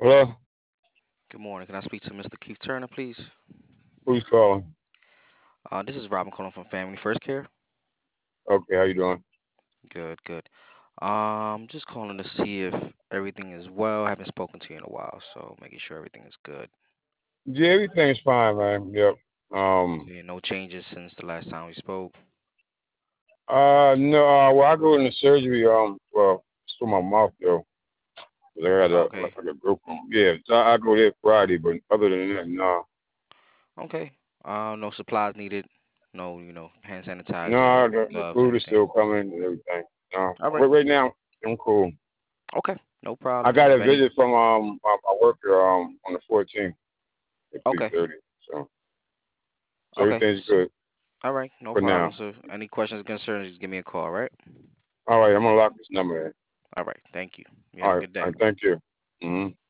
Hello? Good morning. Can I speak to Mr. Keith Turner, please? Who's calling? This is Robin calling from Family First Care. Okay, how you doing? Good, good. Just calling to see if everything is well. I haven't spoken to you in a while, so making sure everything is good. Yeah, everything's fine, man. Yep. Yeah, no changes since the last time we spoke. No, well, I go into surgery, well, it's for my mouth, though. 'Cause I got Okay, like a growth on. Yeah, so I go there Friday, but other than that, no. okay. No supplies needed. No, hand No, sanitizer, the gloves, food is anything. still coming and everything. No. All right. Right now, I'm cool. Okay, no I problem. got If a any, visit from, my worker, on the 14th at okay, 3:30. So okay. everything's good All right, no for problem. now. So, any questions, concerns, just give me a call. All right. All right, I'm gonna lock this number in. All right. Thank you. You have All a right, good day. all right, thank you.